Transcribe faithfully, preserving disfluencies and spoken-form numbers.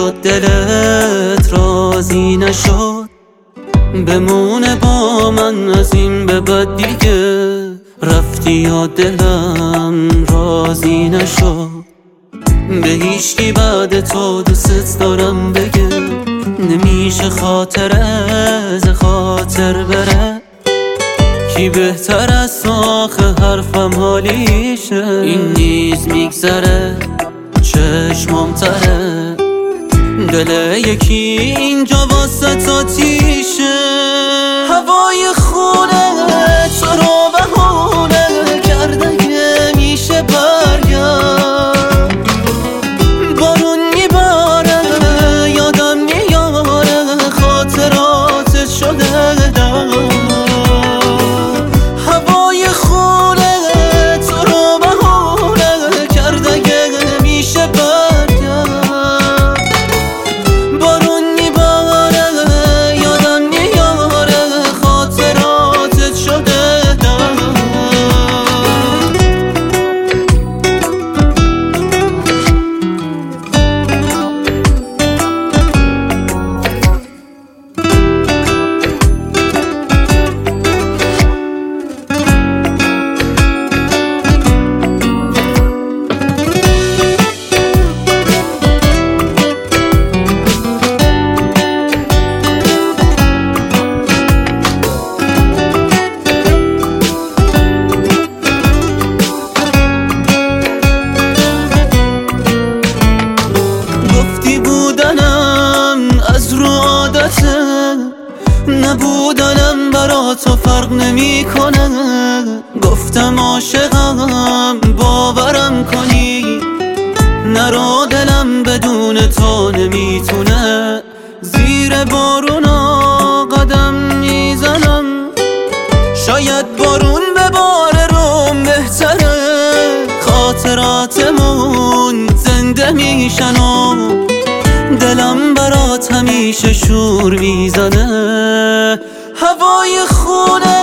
شد دلت راضی نشد، بمونه با من از این به بعد دیگه. رفتی یا دلم راضی نشد، به هیچکی بعد تو دوست دارم بگه. نمیشه خاطر از خاطر بره، کی بهتر از آخه حرفم حالیشه. این نیز میگذره چشمم تره، دل یکی اینجا واسه تا تیشه. هوای خونه تو رو بهونه کرده که میشه برگرد. بارون میباره یادم میاره خاطرات شده دار. هوای خونه تو رو بهونه کرده که میشه برگرد. بارون میباره یادم میاره خاطراتت شده دار. نبودنم برا تو فرق نمی کنه. گفتم عاشقم باورم کنی، نرو دلم بدون تو نمیتونه. زیر بارونا قدم میزنم، شاید بارون به بار روم بهتره. خاطراتمون زنده میشن و دلم برات همیشه شور میزنه. هوای خونه